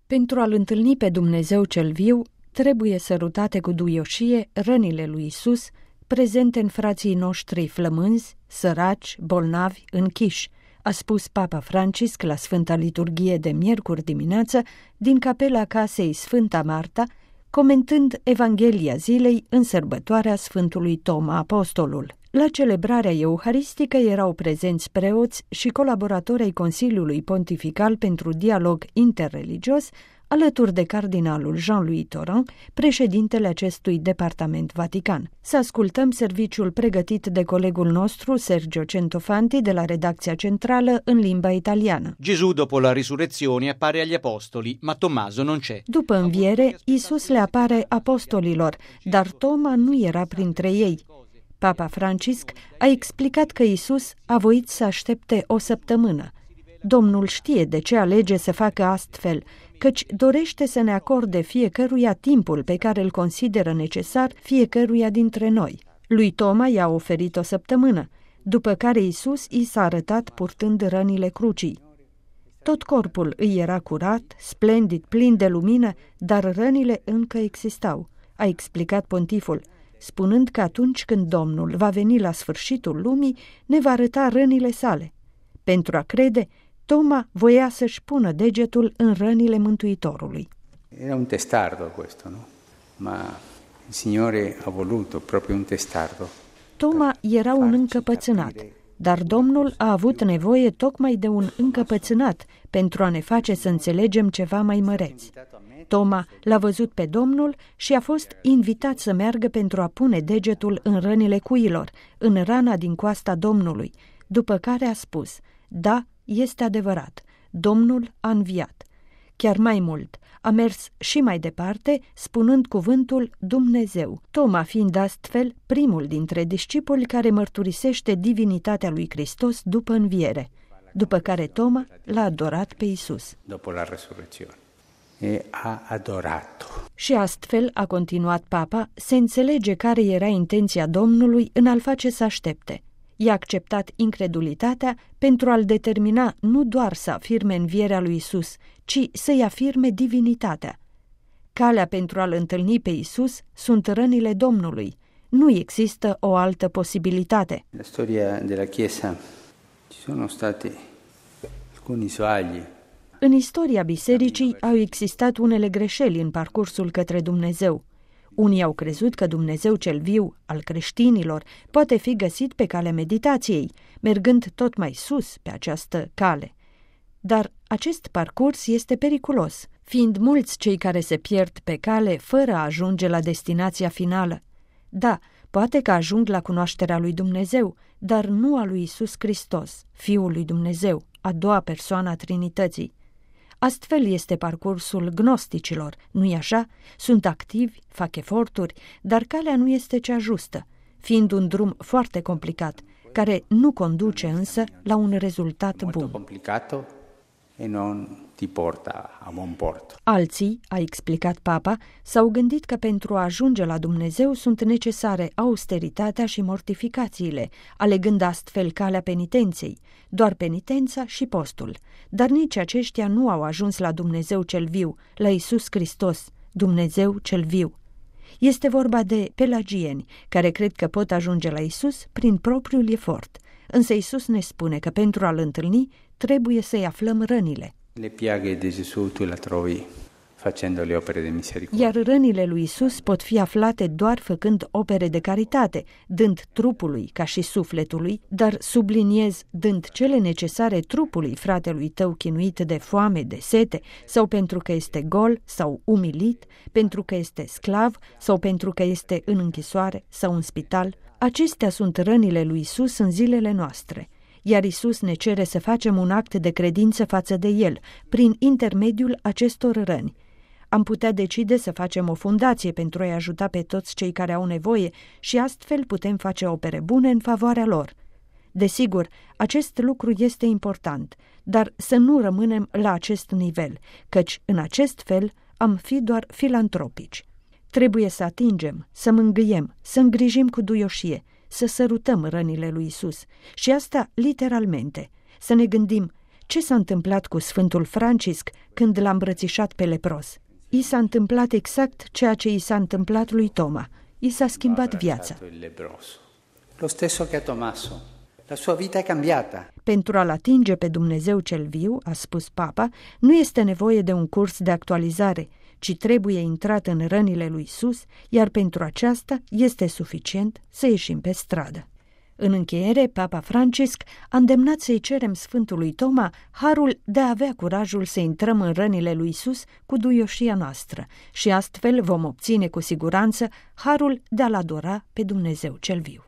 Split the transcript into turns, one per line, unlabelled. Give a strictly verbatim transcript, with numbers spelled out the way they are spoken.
Pentru a-L întâlni pe Dumnezeu cel viu, trebuie sărutate cu duioșie rănile lui Isus, prezente în frații noștri flămânzi, săraci, bolnavi, închiși, a spus Papa Francisc la Sfânta Liturghie de miercuri dimineață din capela casei Sfânta Marta, comentând Evanghelia zilei în sărbătoarea Sfântului Toma Apostolul. La celebrarea euharistică erau prezenți preoți și colaboratori ai Consiliului Pontifical pentru Dialog Interreligios, alături de cardinalul Jean-Louis Tauran, președintele acestui departament vatican. Să ascultăm serviciul pregătit de colegul nostru Sergio Centofanti de la redacția centrală în limba italiană.
Gesù dopo la risurrezione appare agli apostoli, ma Tommaso non c'è.
După înviere, Isus le apare apostolilor, dar Toma nu era printre ei. Papa Francisc a explicat că Isus a voit să aștepte o săptămână. Domnul știe de ce alege să facă astfel, căci dorește să ne acorde fiecăruia timpul pe care îl consideră necesar fiecăruia dintre noi. Lui Toma i-a oferit o săptămână, după care Isus i s-a arătat purtând rănile crucii. Tot corpul îi era curat, splendid, plin de lumină, dar rănile încă existau, a explicat pontiful, spunând că atunci când Domnul va veni la sfârșitul lumii, ne va arăta rănile sale. Pentru a crede, Toma voia să-și pună degetul în rănile Mântuitorului.
Era un testardo questo, no? Ma il Signore ha voluto proprio un testardo.
Toma era un încăpățânat, dar Domnul a avut nevoie tocmai de un încăpățânat pentru a ne face să înțelegem ceva mai măreți. Toma l-a văzut pe Domnul și a fost invitat să meargă pentru a pune degetul în rănile cuilor, în rana din coasta Domnului, după care a spus: da, este adevărat, Domnul a înviat. Chiar mai mult, a mers și mai departe, spunând cuvântul Dumnezeu, Toma fiind astfel primul dintre discipoli care mărturisește divinitatea lui Hristos după înviere, după care Toma l-a adorat pe Isus.
Dopo la resurrezione. E a adorato.
Și astfel, a continuat Papa, se înțelege care era intenția Domnului în a-l face să aștepte. I-a acceptat incredulitatea pentru a-l determina nu doar să afirme învierea lui Isus, ci să-i afirme divinitatea. Calea pentru a-l întâlni pe Isus sunt rănile Domnului. Nu există o altă posibilitate.
La storia della Chiesa ci sono stati alcuni sbagli.
În istoria bisericii au existat unele greșeli în parcursul către Dumnezeu. Unii au crezut că Dumnezeu cel viu, al creștinilor, poate fi găsit pe calea meditației, mergând tot mai sus pe această cale. Dar acest parcurs este periculos, fiind mulți cei care se pierd pe cale fără a ajunge la destinația finală. Da, poate că ajung la cunoașterea lui Dumnezeu, dar nu a lui Isus Hristos, Fiul lui Dumnezeu, a doua persoană a Trinității. Astfel este parcursul gnosticilor, nu-i așa? Sunt activi, fac eforturi, dar calea nu este cea justă, fiind un drum foarte complicat, care nu conduce însă la un rezultat bun.
Complicato e non ti porta a buon porto.
Alții, a explicat Papa, s-au gândit că pentru a ajunge la Dumnezeu sunt necesare austeritatea și mortificațiile, alegând astfel calea penitenței, doar penitența și postul. Dar nici aceștia nu au ajuns la Dumnezeu cel viu, la Isus Hristos, Dumnezeu cel viu. Este vorba de pelagieni, care cred că pot ajunge la Isus prin propriul efort. Însă Isus ne spune că pentru a-L întâlni trebuie să-i aflăm rănile.
Le piaghe di Gesù tu la trovi facendo le opere de misericordia.
Iar rănile lui Isus pot fi aflate doar făcând opere de caritate, dând trupului ca și sufletului, dar subliniez, dând cele necesare trupului fratelui tău chinuit de foame, de sete, sau pentru că este gol sau umilit, pentru că este sclav sau pentru că este în închisoare sau în spital. Acestea sunt rănile lui Isus în zilele noastre. Iar Isus ne cere să facem un act de credință față de El, prin intermediul acestor răni. Am putea decide să facem o fundație pentru a-i ajuta pe toți cei care au nevoie și astfel putem face opere bune în favoarea lor. Desigur, acest lucru este important, dar să nu rămânem la acest nivel, căci în acest fel am fi doar filantropici. Trebuie să atingem, să mângâiem, să îngrijim cu duioșie, să sărutăm rănile lui Isus și asta literalmente, să ne gândim ce s-a întâmplat cu Sfântul Francisc când l-a îmbrățișat pe lepros? I s-a întâmplat exact ceea ce i s-a întâmplat lui Toma. I s-a schimbat viața.
Lo stesso che a Tommaso. La sua vita è cambiata.
Pentru a-L atinge pe Dumnezeu cel viu, a spus Papa, nu este nevoie de un curs de actualizare, ci trebuie intrat în rănile lui Iisus, iar pentru aceasta este suficient să ieșim pe stradă. În încheiere, Papa Francisc a îndemnat să-i cerem Sfântului Toma harul de a avea curajul să intrăm în rănile lui Iisus cu duioșia noastră și astfel vom obține cu siguranță harul de a-L adora pe Dumnezeu cel viu.